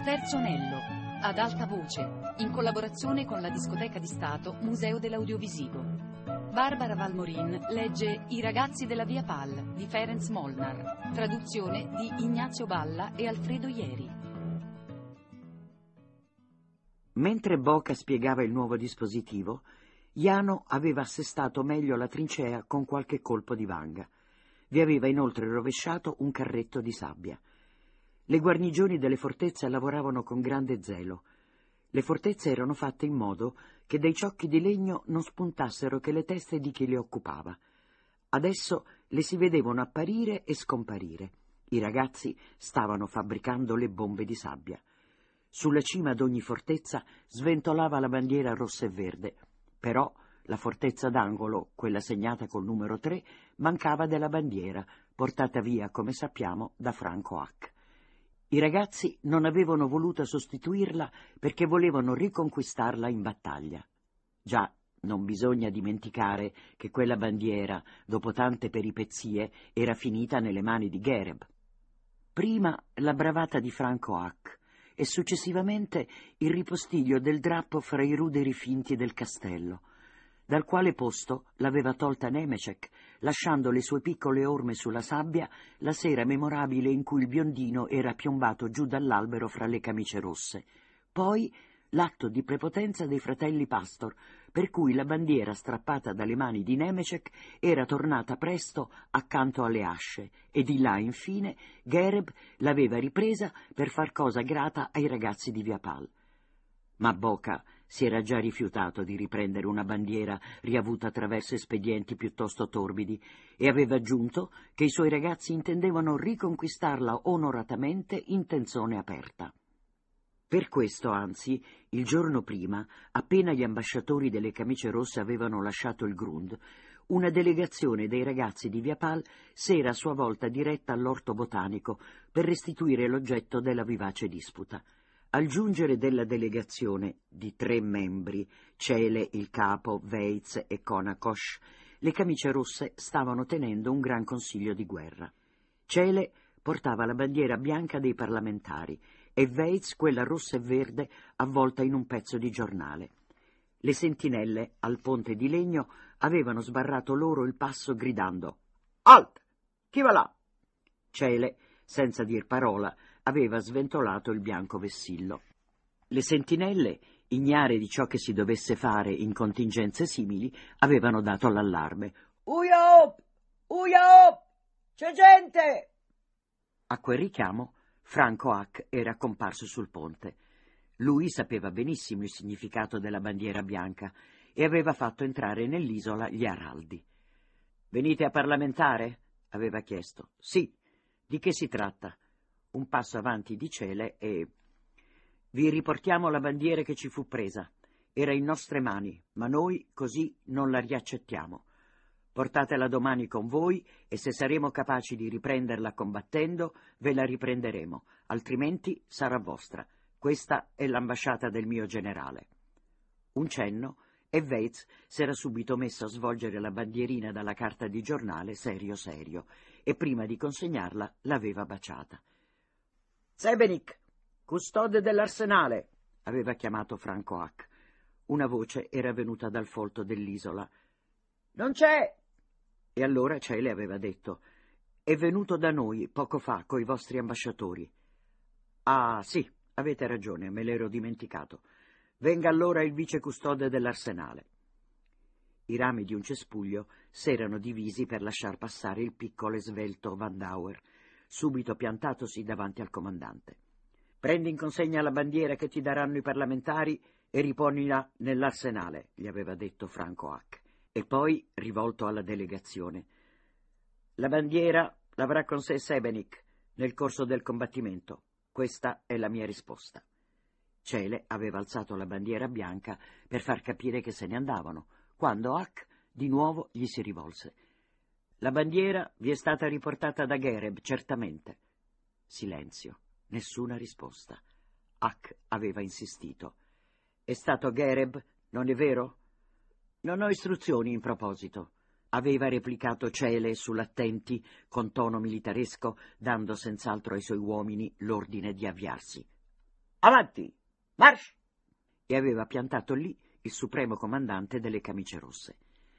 Terzo anello, ad alta voce, in collaborazione con la Discoteca di Stato, Museo dell'Audiovisivo. Barbara Valmorin legge I ragazzi della Via Pal di Ferenc Molnar, traduzione di Ignazio Balla e Alfredo Ieri. Mentre Boca spiegava il nuovo dispositivo, Jano aveva assestato meglio la trincea con qualche colpo di vanga. Vi aveva inoltre rovesciato un carretto di sabbia. Le guarnigioni delle fortezze lavoravano con grande zelo. Le fortezze erano fatte in modo che dai ciocchi di legno non spuntassero che le teste di chi le occupava. Adesso le si vedevano apparire e scomparire. I ragazzi stavano fabbricando le bombe di sabbia. Sulla cima d'ogni fortezza sventolava la bandiera rossa e verde, però la fortezza d'angolo, quella segnata col numero 3, mancava della bandiera, portata via, come sappiamo, da Franco Hack. I ragazzi non avevano voluto sostituirla perché volevano riconquistarla in battaglia. Già, non bisogna dimenticare che quella bandiera, dopo tante peripezie, era finita nelle mani di Gereb. Prima la bravata di Franco Hack e successivamente il ripostiglio del drappo fra i ruderi finti del castello, dal quale posto l'aveva tolta Nemecek, lasciando le sue piccole orme sulla sabbia la sera memorabile in cui il biondino era piombato giù dall'albero fra le camicie rosse. Poi l'atto di prepotenza dei fratelli Pastor, per cui la bandiera strappata dalle mani di Nemecek era tornata presto accanto alle asce, e di là, infine, Gereb l'aveva ripresa per far cosa grata ai ragazzi di Via Pal. Ma Boca si era già rifiutato di riprendere una bandiera riavuta attraverso espedienti piuttosto torbidi e aveva aggiunto che i suoi ragazzi intendevano riconquistarla onoratamente in tenzone aperta. Per questo, anzi, il giorno prima, appena gli ambasciatori delle camicie rosse avevano lasciato il Grund, una delegazione dei ragazzi di Via Pal s'era a sua volta diretta all'orto botanico per restituire l'oggetto della vivace disputa. Al giungere della delegazione, di 3 membri, Cele, il capo, Weitz e Konakosch, le camicie rosse stavano tenendo un gran consiglio di guerra. Cele portava la bandiera bianca dei parlamentari e Weitz quella rossa e verde avvolta in un pezzo di giornale. Le sentinelle, al ponte di legno, avevano sbarrato loro il passo gridando «Halt! Chi va là?» Cele, senza dir parola, aveva sventolato il bianco vessillo. Le sentinelle, ignare di ciò che si dovesse fare in contingenze simili, avevano dato l'allarme. «Uiop! Uiop! C'è gente!» A quel richiamo Franco Hack era comparso sul ponte. Lui sapeva benissimo il significato della bandiera bianca e aveva fatto entrare nell'isola gli araldi. «Venite a parlamentare?» aveva chiesto. «Sì. Di che si tratta?» Un passo avanti di Cele e... «Vi riportiamo la bandiera che ci fu presa. Era in nostre mani, ma noi così non la riaccettiamo. Portatela domani con voi e se saremo capaci di riprenderla combattendo, ve la riprenderemo, altrimenti sarà vostra. Questa è l'ambasciata del mio generale». Un cenno e Weitz s'era subito messo a svolgere la bandierina dalla carta di giornale serio serio e prima di consegnarla l'aveva baciata. «Sebenik, custode dell'arsenale», aveva chiamato Franco Hack. Una voce era venuta dal folto dell'isola. «Non c'è!» E allora Cele aveva detto: «È venuto da noi poco fa coi vostri ambasciatori». «Ah, sì, avete ragione, me l'ero dimenticato. Venga allora il vicecustode dell'arsenale». I rami di un cespuglio s'erano divisi per lasciar passare il piccolo e svelto Van Dauer, subito piantatosi davanti al comandante. «Prendi in consegna la bandiera che ti daranno i parlamentari e riponila nell'arsenale», gli aveva detto Franco Hack. E poi, rivolto alla delegazione: «La bandiera l'avrà con sé Sebenik nel corso del combattimento. Questa è la mia risposta». Cele aveva alzato la bandiera bianca per far capire che se ne andavano, quando Hack di nuovo gli si rivolse. «La bandiera vi è stata riportata da Gereb, certamente». Silenzio, nessuna risposta. Hack aveva insistito. «È stato Gereb, non è vero?» «Non ho istruzioni in proposito», aveva replicato Cele sull'attenti con tono militaresco, dando senz'altro ai suoi uomini l'ordine di avviarsi. Avanti! March! E aveva piantato lì il supremo comandante delle camicie rosse.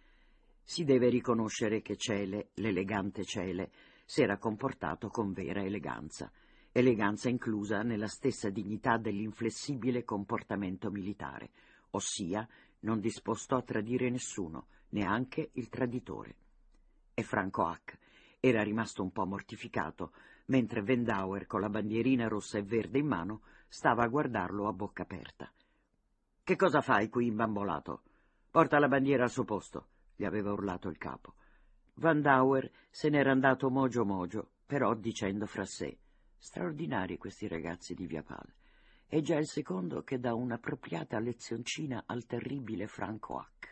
Si deve riconoscere che Cele, l'elegante Cele, s'era comportato con vera eleganza inclusa nella stessa dignità dell'inflessibile comportamento militare, ossia non disposto a tradire nessuno, neanche il traditore. E Franco Hack era rimasto un po' mortificato, mentre Vendauer, con la bandierina rossa e verde in mano, stava a guardarlo a bocca aperta. «Che cosa fai qui imbambolato? Porta la bandiera al suo posto», gli aveva urlato il capo. Vendauer se n'era andato mogio, però dicendo fra sé: «Straordinari questi ragazzi di Via Pal. È già il secondo che dà un'appropriata lezioncina al terribile Franco Hack».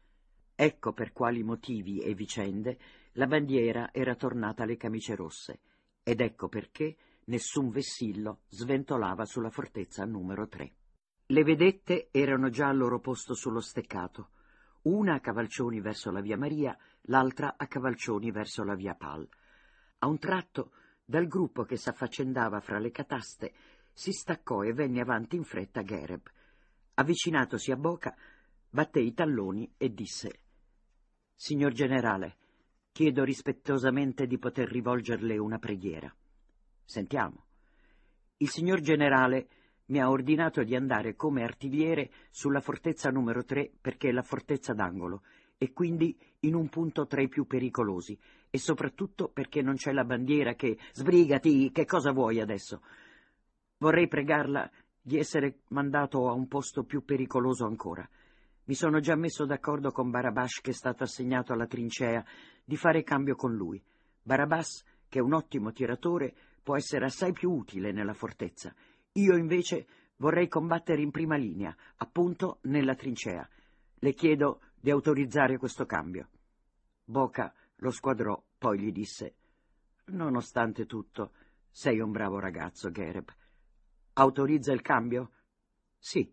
Ecco per quali motivi e vicende la bandiera era tornata alle camicie rosse, ed ecco perché nessun vessillo sventolava sulla fortezza numero 3. Le vedette erano già al loro posto sullo steccato, una a cavalcioni verso la via Maria, l'altra a cavalcioni verso la via Pal. A un tratto, dal gruppo che s'affaccendava fra le cataste, si staccò e venne avanti in fretta Gereb. Avvicinatosi a Boca, batté i talloni e disse: «Signor generale, chiedo rispettosamente di poter rivolgerle una preghiera». «Sentiamo». «Il signor generale mi ha ordinato di andare come artigliere sulla fortezza numero 3 perché è la fortezza d'angolo e quindi in un punto tra i più pericolosi, e soprattutto perché non c'è la bandiera che... Sbrigati, che cosa vuoi adesso? Vorrei pregarla di essere mandato a un posto più pericoloso ancora. Mi sono già messo d'accordo con Barabas, che è stato assegnato alla trincea, di fare cambio con lui. Barabas, che è un ottimo tiratore, può essere assai più utile nella fortezza. Io invece vorrei combattere in prima linea, appunto nella trincea. Le chiedo di autorizzare questo cambio». Boca lo squadrò, poi gli disse: «Nonostante tutto, sei un bravo ragazzo, Gereb. Autorizza il cambio?» «Sì».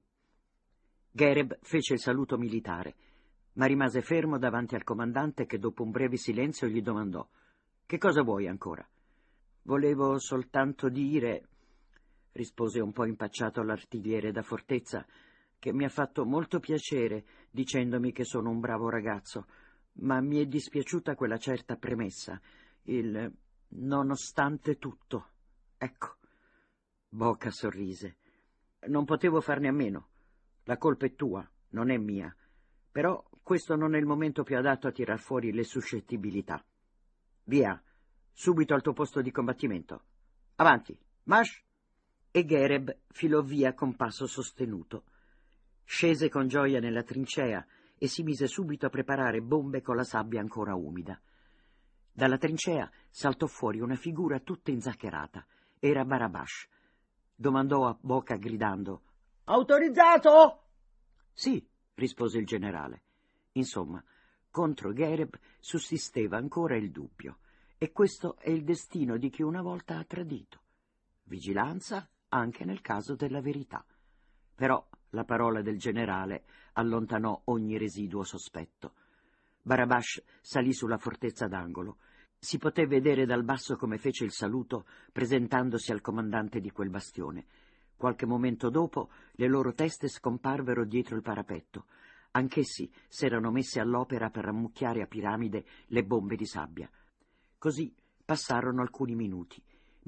Gereb fece il saluto militare, ma rimase fermo davanti al comandante che dopo un breve silenzio gli domandò: «Che cosa vuoi ancora?» «Volevo soltanto dire», rispose un po' impacciato l'artigliere da fortezza, «che mi ha fatto molto piacere dicendomi che sono un bravo ragazzo, ma mi è dispiaciuta quella certa premessa, il nonostante tutto. Ecco». Boca sorrise. «Non potevo farne a meno. La colpa è tua, non è mia. Però questo non è il momento più adatto a tirar fuori le suscettibilità. Via, subito al tuo posto di combattimento. Avanti, march!» E Gereb filò via con passo sostenuto. Scese con gioia nella trincea e si mise subito a preparare bombe con la sabbia ancora umida. Dalla trincea saltò fuori una figura tutta inzaccherata. Era Barabas. Domandò a Boca gridando: «Autorizzato?» «Sì», rispose il generale. Insomma, contro Gereb sussisteva ancora il dubbio, e questo è il destino di chi una volta ha tradito. Vigilanza anche nel caso della verità. Però la parola del generale allontanò ogni residuo sospetto. Barabas salì sulla fortezza d'angolo. Si poté vedere dal basso come fece il saluto presentandosi al comandante di quel bastione. Qualche momento dopo le loro teste scomparvero dietro il parapetto. Anch'essi s'erano messi all'opera per ammucchiare a piramide le bombe di sabbia. Così passarono alcuni minuti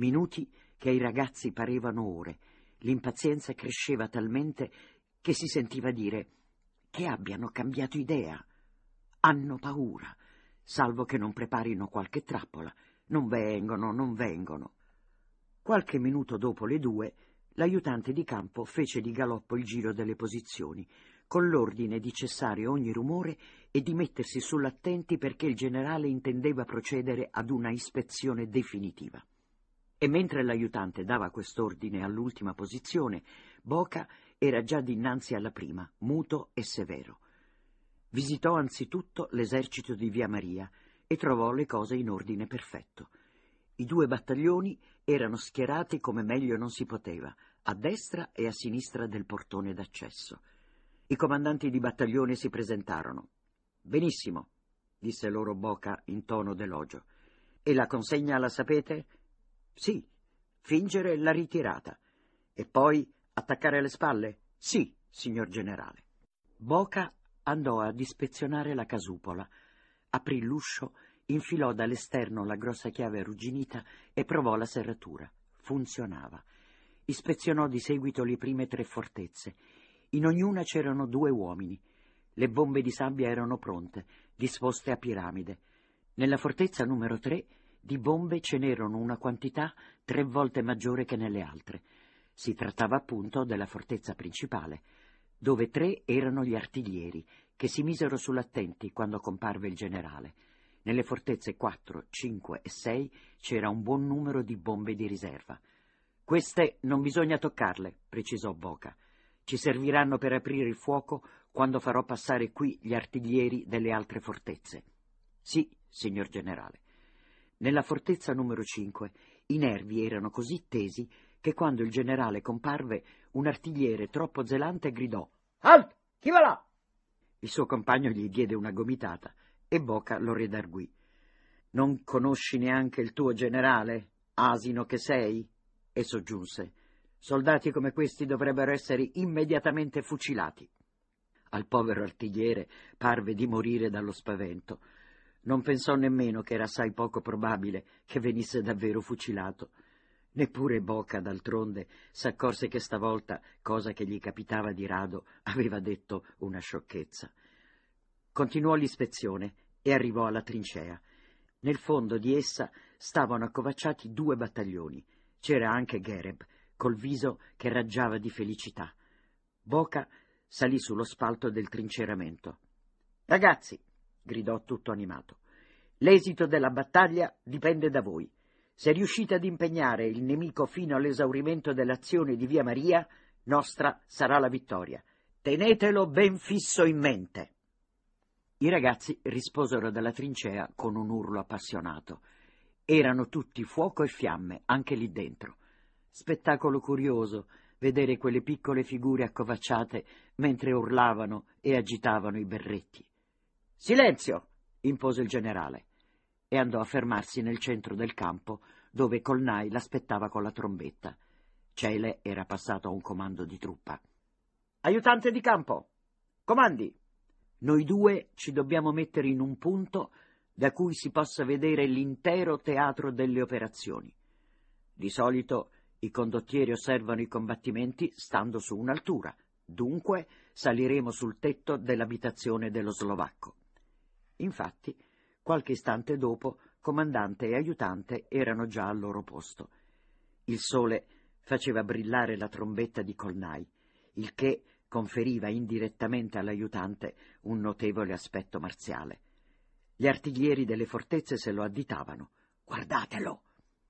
che ai ragazzi parevano ore. L'impazienza cresceva talmente che si sentiva dire che abbiano cambiato idea. Hanno paura, salvo che non preparino qualche trappola. Non vengono. Qualche minuto dopo le 2, l'aiutante di campo fece di galoppo il giro delle posizioni, con l'ordine di cessare ogni rumore e di mettersi sull'attenti perché il generale intendeva procedere ad una ispezione definitiva. E mentre l'aiutante dava quest'ordine all'ultima posizione, Boca era già dinanzi alla prima, muto e severo. Visitò anzitutto l'esercito di Via Maria e trovò le cose in ordine perfetto. I 2 battaglioni erano schierati come meglio non si poteva, a destra e a sinistra del portone d'accesso. I comandanti di battaglione si presentarono. «Benissimo», disse loro Boca in tono d'elogio. «E la consegna la sapete?» «Sì, fingere la ritirata. E poi Attaccare le spalle? Sì, signor generale. Boca andò ad ispezionare la casupola, aprì l'uscio, infilò dall'esterno la grossa chiave arrugginita e provò la serratura. Funzionava. Ispezionò di seguito le prime 3 fortezze. In ognuna c'erano 2 uomini. Le bombe di sabbia erano pronte, disposte a piramide. Nella fortezza numero 3 di bombe ce n'erano una quantità 3 volte maggiore che nelle altre. Si trattava appunto della fortezza principale, dove 3 erano gli artiglieri, che si misero sull'attenti quando comparve il generale. Nelle fortezze 4, 5 e 6 c'era un buon numero di bombe di riserva. Queste non bisogna toccarle, precisò Boca. Ci serviranno per aprire il fuoco quando farò passare qui gli artiglieri delle altre fortezze. Sì, signor generale. Nella fortezza numero 5 i nervi erano così tesi che quando il generale comparve un artigliere troppo zelante gridò: «Halt! Chi va là?» Il suo compagno gli diede una gomitata e Boca lo redarguì. «Non conosci neanche il tuo generale, asino che sei?» E soggiunse: «Soldati come questi dovrebbero essere immediatamente fucilati». Al povero artigliere parve di morire dallo spavento. Non pensò nemmeno che era assai poco probabile che venisse davvero fucilato. Neppure Boca, d'altronde, s'accorse che stavolta, cosa che gli capitava di rado, aveva detto una sciocchezza. Continuò l'ispezione e arrivò alla trincea. Nel fondo di essa stavano accovacciati 2 battaglioni. C'era anche Gereb, col viso che raggiava di felicità. Boca salì sullo spalto del trinceramento. «Ragazzi», gridò tutto animato, «l'esito della battaglia dipende da voi. Se riuscite ad impegnare il nemico fino all'esaurimento dell'azione di Via Maria, nostra sarà la vittoria. Tenetelo ben fisso in mente». I ragazzi risposero dalla trincea con un urlo appassionato. Erano tutti fuoco e fiamme, anche lì dentro. Spettacolo curioso vedere quelle piccole figure accovacciate mentre urlavano e agitavano i berretti. «Silenzio!» impose il generale e andò a fermarsi nel centro del campo, dove Colnai l'aspettava con la trombetta. Cele era passato a un comando di truppa. «Aiutante di campo! Comandi! Noi 2 ci dobbiamo mettere in un punto da cui si possa vedere l'intero teatro delle operazioni. Di solito i condottieri osservano i combattimenti stando su un'altura, dunque saliremo sul tetto dell'abitazione dello slovacco». Infatti, qualche istante dopo, comandante e aiutante erano già al loro posto. Il sole faceva brillare la trombetta di Colnai, il che conferiva indirettamente all'aiutante un notevole aspetto marziale. Gli artiglieri delle fortezze se lo additavano. «Guardatelo!»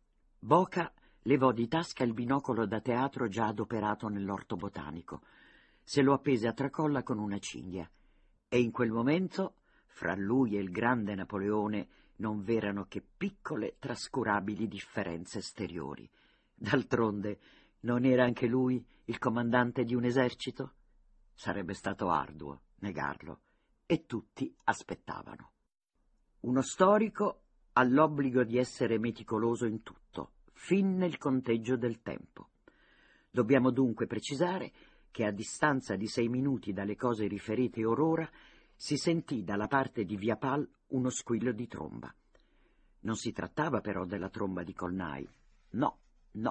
Boca levò di tasca il binocolo da teatro già adoperato nell'orto botanico. Se lo appese a tracolla con una cinghia. E in quel momento, fra lui e il grande Napoleone, non v'erano che piccole, trascurabili differenze esteriori. D'altronde, non era anche lui il comandante di un esercito? Sarebbe stato arduo negarlo, e tutti aspettavano. Uno storico ha l'obbligo di essere meticoloso in tutto, fin nel conteggio del tempo. Dobbiamo dunque precisare che a distanza di 6 minuti dalle cose riferite orora si sentì dalla parte di Via Pal uno squillo di tromba. Non si trattava però della tromba di Colnai. No,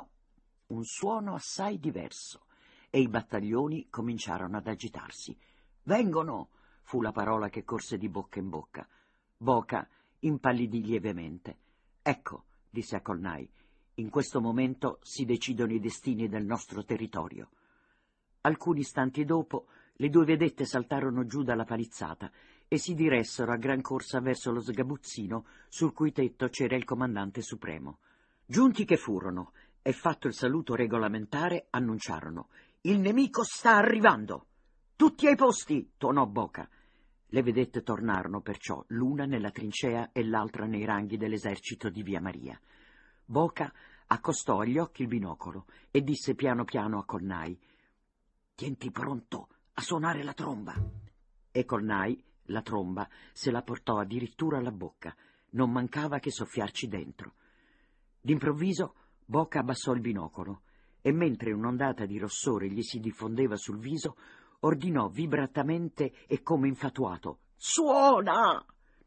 un suono assai diverso, e i battaglioni cominciarono ad agitarsi. «Vengono!» fu la parola che corse di bocca in bocca. Boca impallidì lievemente. «Ecco», disse a Colnai, «in questo momento si decidono i destini del nostro territorio». Alcuni istanti dopo le 2 vedette saltarono giù dalla palizzata e si diressero a gran corsa verso lo sgabuzzino sul cui tetto c'era il comandante supremo. Giunti che furono e fatto il saluto regolamentare, annunciarono: «Il nemico sta arrivando!» «Tutti ai posti!» tuonò Boca. Le vedette tornarono perciò, l'una nella trincea e l'altra nei ranghi dell'esercito di Via Maria. Boca accostò agli occhi il binocolo e disse piano piano a Colnai: «Tienti pronto a suonare la tromba». E Colnai, la tromba, se la portò addirittura alla bocca. Non mancava che soffiarci dentro. D'improvviso Boca abbassò il binocolo. e mentre un'ondata di rossore gli si diffondeva sul viso, ordinò vibratamente e come infatuato: «Suona!»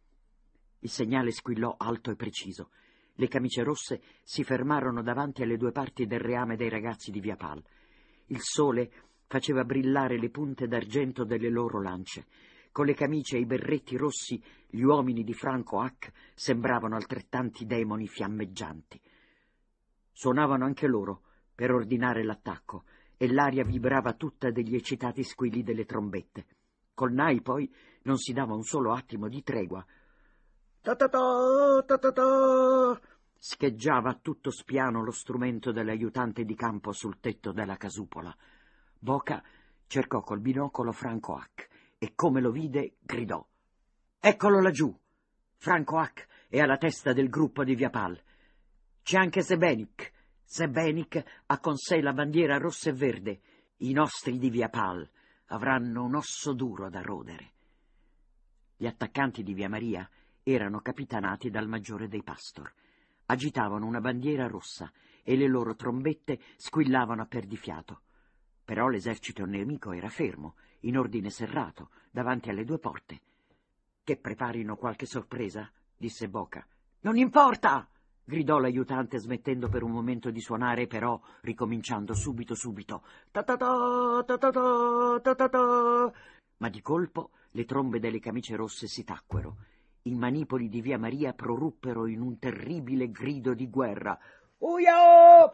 Il segnale squillò alto e preciso. Le camicie rosse si fermarono davanti alle due parti del reame dei ragazzi di Via Pal. Il sole faceva brillare le punte d'argento delle loro lance. Con le camicie e i berretti rossi, gli uomini di Franco Hack sembravano altrettanti demoni fiammeggianti. Suonavano anche loro per ordinare l'attacco, e l'aria vibrava tutta degli eccitati squilli delle trombette. Col Nai poi non si dava un solo attimo di tregua. «Ta-ta-ta, ta-ta-ta!» scheggiava a tutto spiano lo strumento dell'aiutante di campo sul tetto della casupola. Boca cercò col binocolo Franco Hack e, come lo vide, gridò: «Eccolo laggiù! Franco Hack è alla testa del gruppo di Via Pal. C'è anche Sebenik. Sebenik ha con sé la bandiera rossa e verde. I nostri di Via Pal avranno un osso duro da rodere». Gli attaccanti di Via Maria erano capitanati dal maggiore dei Pastor. Agitavano una bandiera rossa e le loro trombette squillavano a perdifiato. Però l'esercito nemico era fermo, in ordine serrato, davanti alle due porte. «Che preparino qualche sorpresa?» disse Boca. «Non importa!» gridò l'aiutante, smettendo per un momento di suonare, però ricominciando subito. «Ta-ta-ta, ta-ta-ta, ta-ta-ta!» Ma di colpo le trombe delle camicie rosse si tacquero. I manipoli di Via Maria proruppero in un terribile grido di guerra. «Uiop!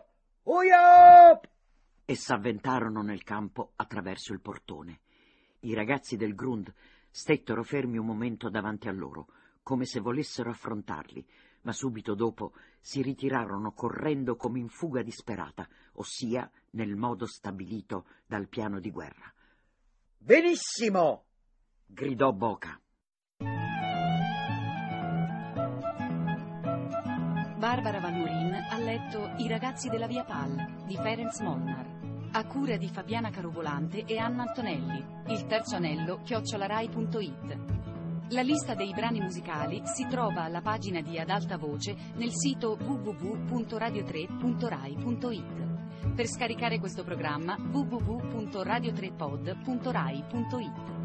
Uiop!» e s'avventarono nel campo attraverso il portone. I ragazzi del Grund stettero fermi un momento davanti a loro, come se volessero affrontarli, ma subito dopo si ritirarono correndo come in fuga disperata, ossia nel modo stabilito dal piano di guerra. «Benissimo!» gridò Boca. Barbara Valmorin ha letto I ragazzi della Via Pal di Ferenc Molnar, a cura di Fabiana Carovolante e Anna Antonelli. Il terzo anello @rai.it. La lista dei brani musicali si trova alla pagina di Ad Alta Voce nel sito www.radio3.rai.it. Per scaricare questo programma www.radio3pod.rai.it.